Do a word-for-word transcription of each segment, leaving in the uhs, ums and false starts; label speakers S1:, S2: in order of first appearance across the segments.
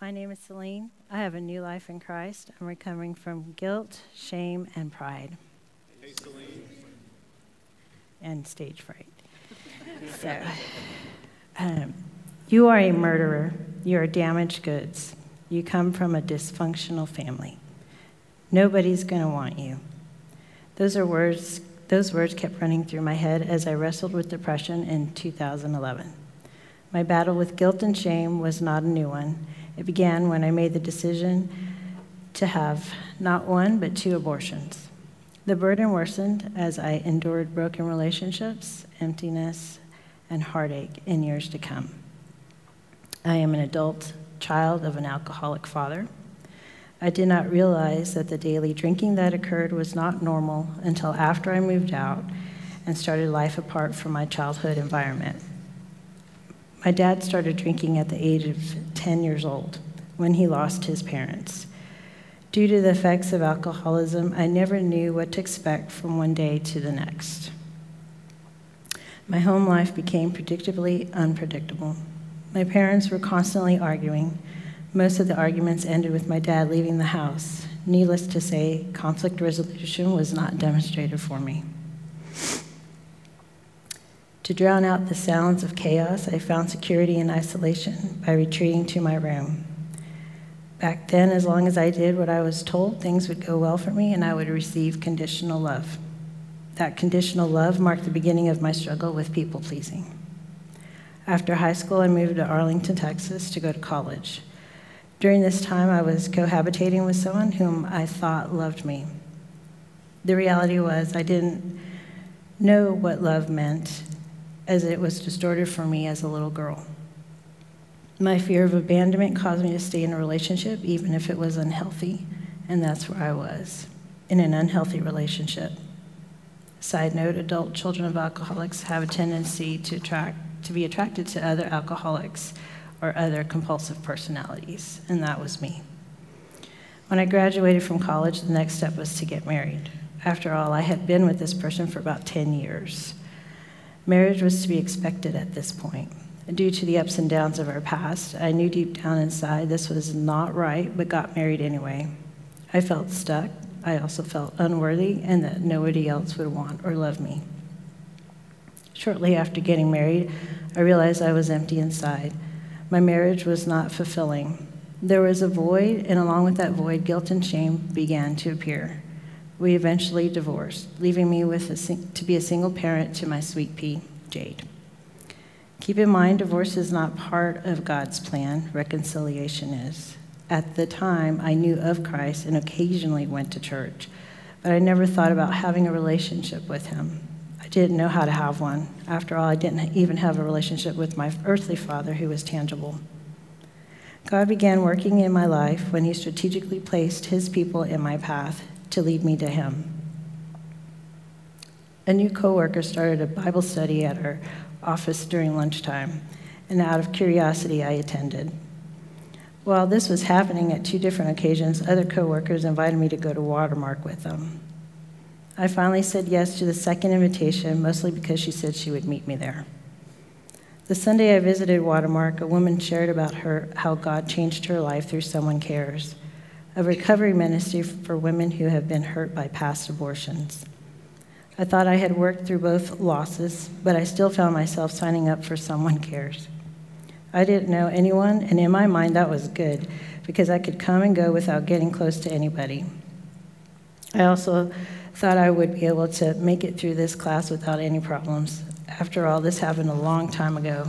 S1: My name is Celine. I have a new life in Christ. I'm recovering from guilt, shame, and pride.
S2: Hey, Celine.
S1: And stage fright. So, um, you are a murderer. You are damaged goods. You come from a dysfunctional family. Nobody's going to want you. Those are words. Those words kept running through my head as I wrestled with depression in two thousand eleven. My battle with guilt and shame was not a new one. It began when I made the decision to have not one, but two abortions. The burden worsened as I endured broken relationships, emptiness, and heartache in years to come. I am an adult child of an alcoholic father. I did not realize that the daily drinking that occurred was not normal until after I moved out and started life apart from my childhood environment. My dad started drinking at the age of ten years old when he lost his parents. Due to the effects of alcoholism, I never knew what to expect from one day to the next. My home life became predictably unpredictable. My parents were constantly arguing. Most of the arguments ended with my dad leaving the house. Needless to say, conflict resolution was not demonstrated for me. To drown out the sounds of chaos, I found security in isolation by retreating to my room. Back then, as long as I did what I was told, things would go well for me and I would receive conditional love. That conditional love marked the beginning of my struggle with people-pleasing. After high school, I moved to Arlington, Texas to go to college. During this time, I was cohabitating with someone whom I thought loved me. The reality was I didn't know what love meant, as it was distorted for me as a little girl. My fear of abandonment caused me to stay in a relationship, even if it was unhealthy, and that's where I was, in an unhealthy relationship. Side note, adult children of alcoholics have a tendency to attract, to be attracted to other alcoholics or other compulsive personalities, and that was me. When I graduated from college, the next step was to get married. After all, I had been with this person for about ten years. Marriage was to be expected at this point. Due to the ups and downs of our past, I knew deep down inside this was not right, but got married anyway. I felt stuck. I also felt unworthy and that nobody else would want or love me. Shortly after getting married, I realized I was empty inside. My marriage was not fulfilling. There was a void, and along with that void, guilt and shame began to appear. We eventually divorced, leaving me with a, to be a single parent to my sweet pea, Jade. Keep in mind, divorce is not part of God's plan. Reconciliation is. At the time, I knew of Christ and occasionally went to church, but I never thought about having a relationship with him. I didn't know how to have one. After all, I didn't even have a relationship with my earthly father who was tangible. God began working in my life when he strategically placed his people in my path to lead me to him. A new coworker started a Bible study at our office during lunchtime, and out of curiosity, I attended. While this was happening at two different occasions, other coworkers invited me to go to Watermark with them. I finally said yes to the second invitation, mostly because she said she would meet me there. The Sunday I visited Watermark, a woman shared about her how God changed her life through Someone Cares, a recovery ministry for women who have been hurt by past abortions. I thought I had worked through both losses, but I still found myself signing up for Someone Cares. I didn't know anyone, and in my mind that was good, because I could come and go without getting close to anybody. I also thought I would be able to make it through this class without any problems. After all, this happened a long time ago.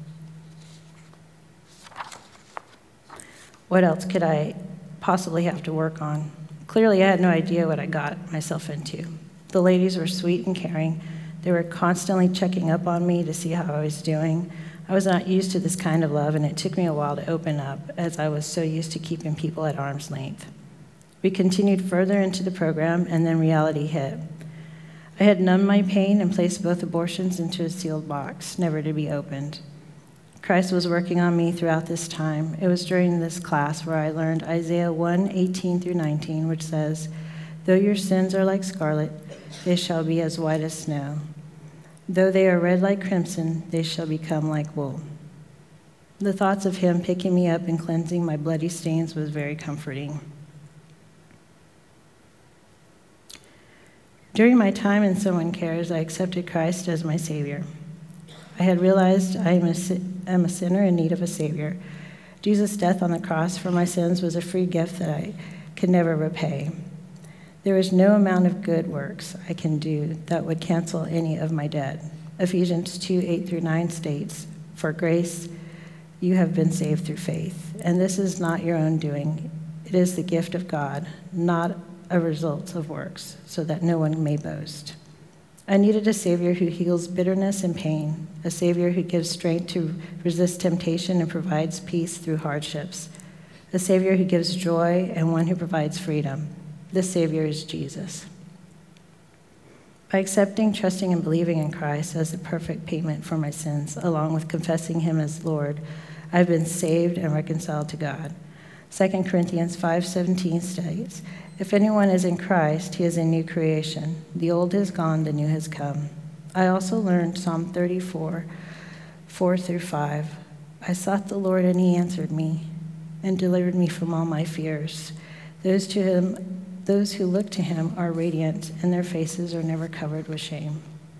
S1: What else could I possibly have to work on? Clearly, I had no idea what I got myself into. The ladies were sweet and caring. They were constantly checking up on me to see how I was doing. I was not used to this kind of love, and it took me a while to open up, as I was so used to keeping people at arm's length. We continued further into the program, and then reality hit. I had numbed my pain and placed both abortions into a sealed box, never to be opened. Christ was working on me throughout this time. It was during this class where I learned Isaiah one, eighteen through nineteen, which says, "Though your sins are like scarlet, they shall be as white as snow. Though they are red like crimson, they shall become like wool." The thoughts of him picking me up and cleansing my bloody stains was very comforting. During my time in Someone Cares, I accepted Christ as my Savior. I had realized I am a, am a sinner in need of a Savior. Jesus' death on the cross for my sins was a free gift that I could never repay. There is no amount of good works I can do that would cancel any of my debt. Ephesians two, eight through nine states, "For grace you have been saved through faith, and this is not your own doing. It is the gift of God, not a result of works, so that no one may boast." I needed a Savior who heals bitterness and pain, a Savior who gives strength to resist temptation and provides peace through hardships, a Savior who gives joy and one who provides freedom. This Savior is Jesus. By accepting, trusting, and believing in Christ as the perfect payment for my sins, along with confessing him as Lord, I've been saved and reconciled to God. Second Corinthians five seventeen states, "If anyone is in Christ, he is a new creation. The old is gone, the new has come." I also learned Psalm thirty-four, four through five. "I sought the Lord, and he answered me and delivered me from all my fears. Those to him, those who look to him are radiant, and their faces are never covered with shame."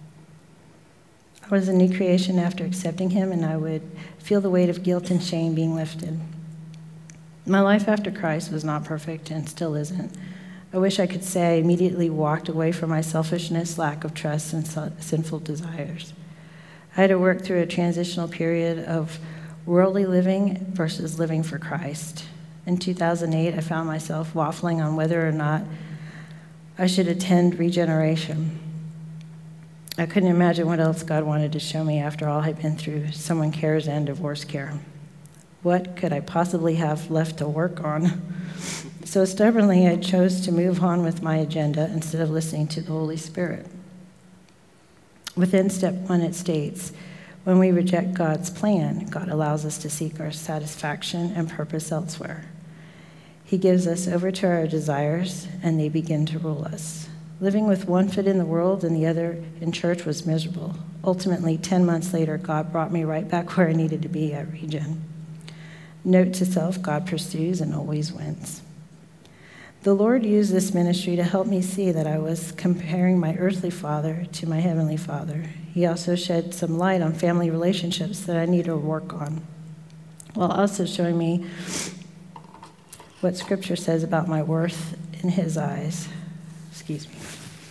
S1: I was a new creation after accepting him, and I would feel the weight of guilt and shame being lifted. My life after Christ was not perfect and still isn't. I wish I could say I immediately walked away from my selfishness, lack of trust, and sinful desires. I had to work through a transitional period of worldly living versus living for Christ. In two thousand eight, I found myself waffling on whether or not I should attend Regeneration. I couldn't imagine what else God wanted to show me after all I'd been through Someone Cares and divorce care. What could I possibly have left to work on? So stubbornly, I chose to move on with my agenda instead of listening to the Holy Spirit. Within step one, it states, when we reject God's plan, God allows us to seek our satisfaction and purpose elsewhere. He gives us over to our desires, and they begin to rule us. Living with one foot in the world and the other in church was miserable. Ultimately, ten months later, God brought me right back where I needed to be at Regen. Note to self, God pursues and always wins. The Lord used this ministry to help me see that I was comparing my earthly father to my heavenly Father. He also shed some light on family relationships that I need to work on, while also showing me what Scripture says about my worth in his eyes. Excuse me.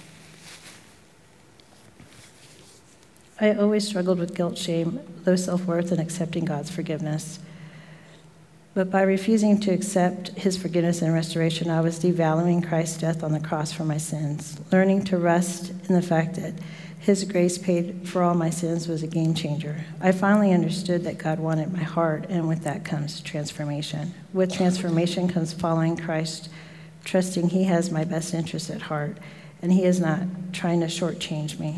S1: I always struggled with guilt, shame, low self-worth, and accepting God's forgiveness. But by refusing to accept his forgiveness and restoration, I was devaluing Christ's death on the cross for my sins. Learning to rest in the fact that his grace paid for all my sins was a game changer. I finally understood that God wanted my heart, and with that comes transformation. With transformation comes following Christ, trusting he has my best interest at heart, and he is not trying to shortchange me.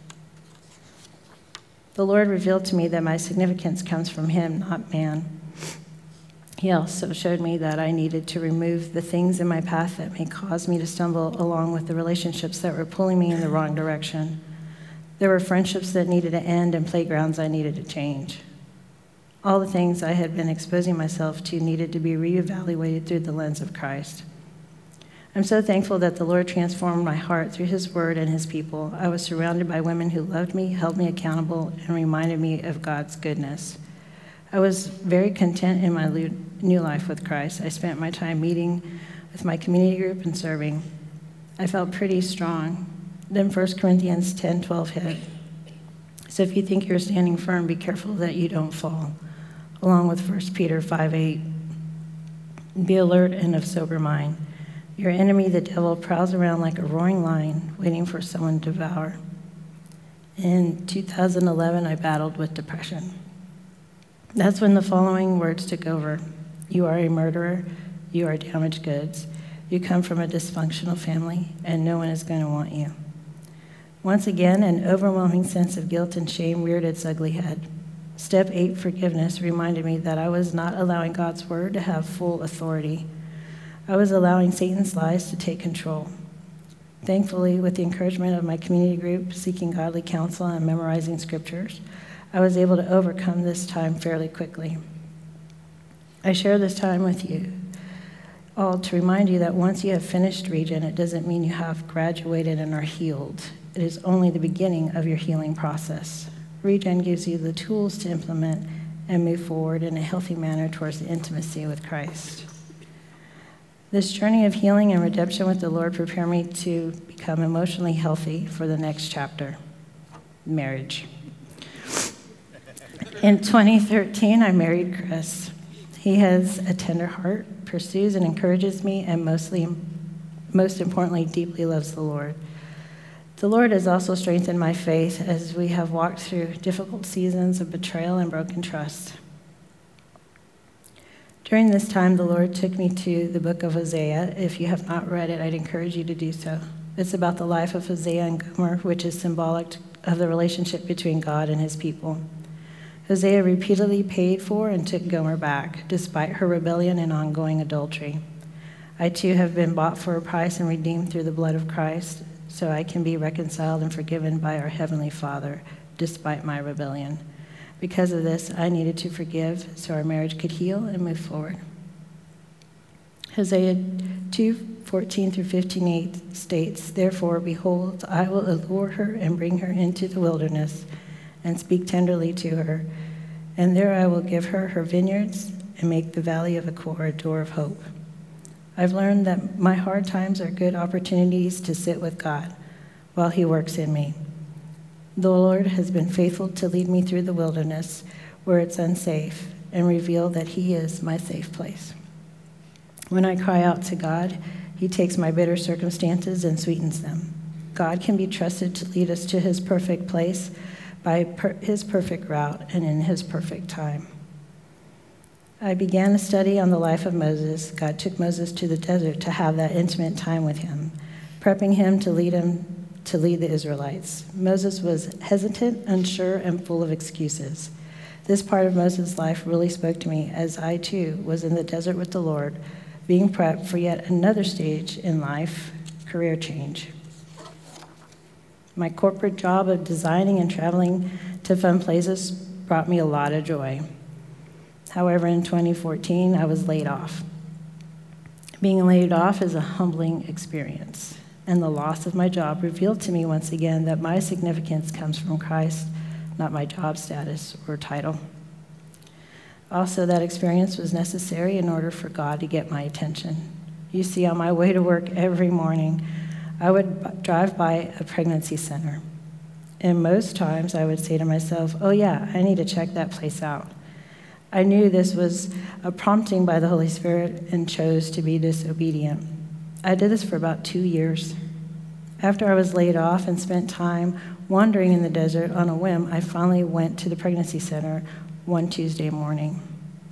S1: The Lord revealed to me that my significance comes from him, not man. He also showed me that I needed to remove the things in my path that may cause me to stumble, along with the relationships that were pulling me in the wrong direction. There were friendships that needed to end and playgrounds I needed to change. All the things I had been exposing myself to needed to be reevaluated through the lens of Christ. I'm so thankful that the Lord transformed my heart through his word and his people. I was surrounded by women who loved me, held me accountable, and reminded me of God's goodness. I was very content in my new life with Christ. I spent my time meeting with my community group and serving. I felt pretty strong. Then First Corinthians ten twelve hit. So if you think you're standing firm, be careful that you don't fall. Along with First Peter five eight. Be alert and of sober mind. Your enemy, the devil, prowls around like a roaring lion, waiting for someone to devour. In two thousand eleven, I battled with depression. That's when the following words took over. You are a murderer. You are damaged goods. You come from a dysfunctional family, and no one is going to want you. Once again, an overwhelming sense of guilt and shame reared its ugly head. Step eight, forgiveness, reminded me that I was not allowing God's word to have full authority. I was allowing Satan's lies to take control. Thankfully, with the encouragement of my community group, seeking godly counsel and memorizing scriptures, I was able to overcome this time fairly quickly. I share this time with you all to remind you that once you have finished Regen, it doesn't mean you have graduated and are healed. It is only the beginning of your healing process. Regen gives you the tools to implement and move forward in a healthy manner towards the intimacy with Christ. This journey of healing and redemption with the Lord prepared me to become emotionally healthy for the next chapter, marriage. In twenty thirteen, I married Chris. He has a tender heart, pursues and encourages me, and mostly, most importantly, deeply loves the Lord. The Lord has also strengthened my faith as we have walked through difficult seasons of betrayal and broken trust. During this time, the Lord took me to the book of Hosea. If you have not read it, I'd encourage you to do so. It's about the life of Hosea and Gomer, which is symbolic of the relationship between God and his people. Hosea repeatedly paid for and took Gomer back, despite her rebellion and ongoing adultery. I too have been bought for a price and redeemed through the blood of Christ, so I can be reconciled and forgiven by our Heavenly Father, despite my rebellion. Because of this, I needed to forgive so our marriage could heal and move forward. Hosea two fourteen through fifteen eight states, "Therefore, behold, I will allure her and bring her into the wilderness and speak tenderly to her. And there I will give her her vineyards and make the valley of Achor a door of hope." I've learned that my hard times are good opportunities to sit with God while he works in me. The Lord has been faithful to lead me through the wilderness where it's unsafe and reveal that he is my safe place. When I cry out to God, he takes my bitter circumstances and sweetens them. God can be trusted to lead us to his perfect place by per- his perfect route and in his perfect time. I began a study on the life of Moses. God took Moses to the desert to have that intimate time with him, prepping him to lead him to lead the Israelites. Moses was hesitant, unsure, and full of excuses. This part of Moses' life really spoke to me as I, too, was in the desert with the Lord, being prepped for yet another stage in life, career change. My corporate job of designing and traveling to fun places brought me a lot of joy. However, in twenty fourteen, I was laid off. Being laid off is a humbling experience, and the loss of my job revealed to me once again that my significance comes from Christ, not my job status or title. Also, that experience was necessary in order for God to get my attention. You see, on my way to work every morning, I would b- drive by a pregnancy center. And most times I would say to myself, oh yeah, I need to check that place out. I knew this was a prompting by the Holy Spirit and chose to be disobedient. I did this for about two years. After I was laid off and spent time wandering in the desert on a whim, I finally went to the pregnancy center one Tuesday morning.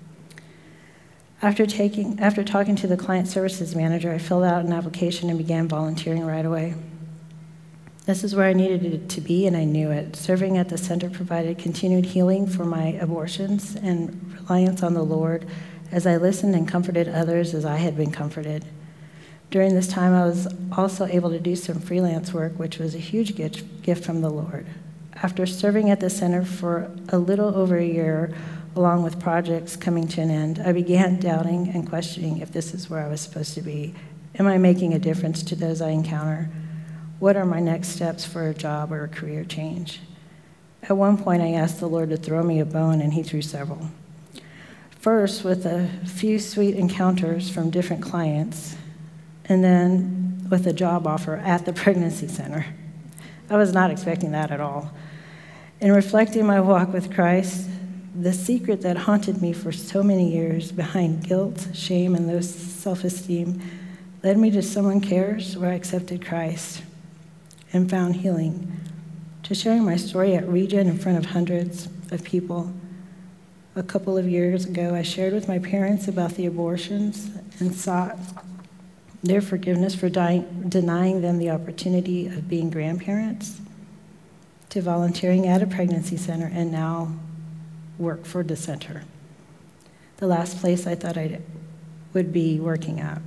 S1: After taking, after talking to the client services manager, I filled out an application and began volunteering right away. This is where I needed it to be, and I knew it. Serving at the center provided continued healing for my abortions and reliance on the Lord as I listened and comforted others as I had been comforted. During this time, I was also able to do some freelance work, which was a huge gift from the Lord. After serving at the center for a little over a year, along with projects coming to an end, I began doubting and questioning if this is where I was supposed to be. Am I making a difference to those I encounter? What are my next steps for a job or a career change? At one point, I asked the Lord to throw me a bone, and he threw several. First, with a few sweet encounters from different clients, and then with a job offer at the pregnancy center. I was not expecting that at all. In reflecting my walk with Christ, the secret that haunted me for so many years behind guilt, shame, and low self-esteem led me to Someone Cares, where I accepted Christ and found healing, to sharing my story at Regen in front of hundreds of people. A couple of years ago, I shared with my parents about the abortions and sought their forgiveness for dying, denying them the opportunity of being grandparents, to volunteering at a pregnancy center, and now work for the center, the last place I thought I would be working at.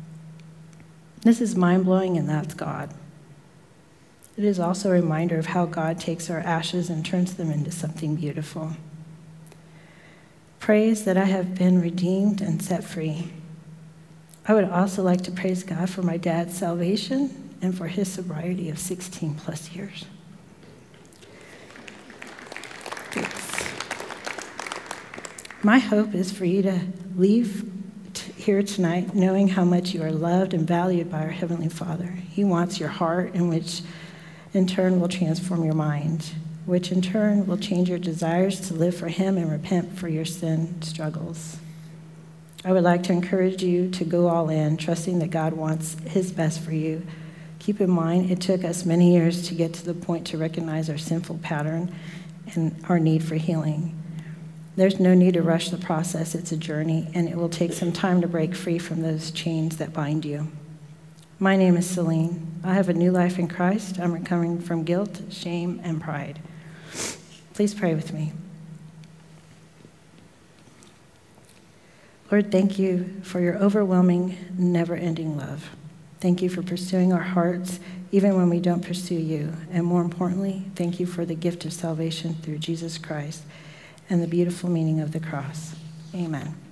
S1: This is mind-blowing, and that's God. It is also a reminder of how God takes our ashes and turns them into something beautiful. praise that I have been redeemed and set free. I would also like to praise God for my dad's salvation and for his sobriety of sixteen plus years. Thanks. My hope is for you to leave t- here tonight knowing how much you are loved and valued by our Heavenly Father. He wants your heart, in which in turn will transform your mind, which in turn will change your desires to live for Him and repent for your sin struggles. I would like to encourage you to go all in, trusting that God wants His best for you. Keep in mind, it took us many years to get to the point to recognize our sinful pattern and our need for healing. There's no need to rush the process. It's a journey, and it will take some time to break free from those chains that bind you. My name is Celine. I have a new life in Christ. I'm recovering from guilt, shame, and pride. Please pray with me. Lord, thank you for your overwhelming, never-ending love. Thank you for pursuing our hearts even when we don't pursue you. And more importantly, thank you for the gift of salvation through Jesus Christ and the beautiful meaning of the cross. Amen.